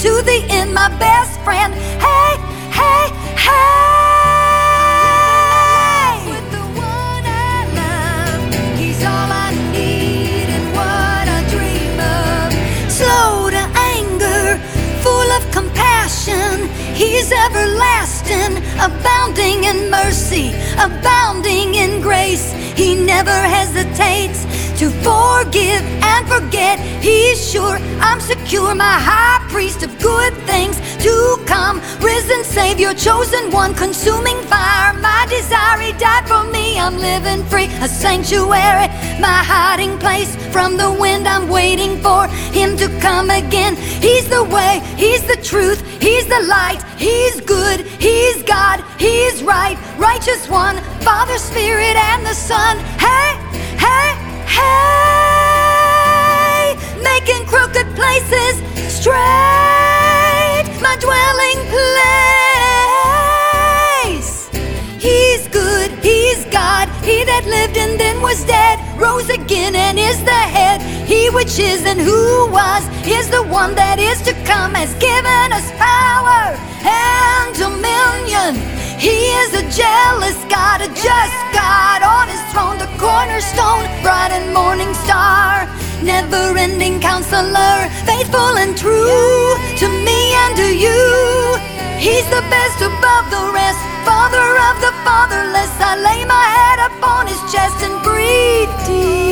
to the end, my best friend. Hey, hey, hey. With the one I love, he's all I need and what I dream of. Slow to anger, full of compassion, he's everlasting, abounding in mercy, abounding in grace. He never hesitates to forgive and forget. He's sure I'm secure, my high priest of good things to come, risen Savior, chosen one, consuming fire, my desire. He died for me, I'm living free, a sanctuary, my hiding place from the wind. I'm waiting for him to come again. He's the way, he's the truth, he's the light, he's good, he's God, he's right, righteous one, Father, Spirit, and the Son. Hey, hey, hey, making crooked places straight, my dwelling place. He's good, he's God, he that lived and then was dead, rose again and is the head. He which is and who was is the one that is to come, has given us power and dominion. He is a jealous God, a just God, on his throne, the cornerstone, bright and morning star, never-ending counselor, faithful and true to me and to you. He's the best above the rest, Father of the fatherless. I lay my head upon his chest and breathe deep.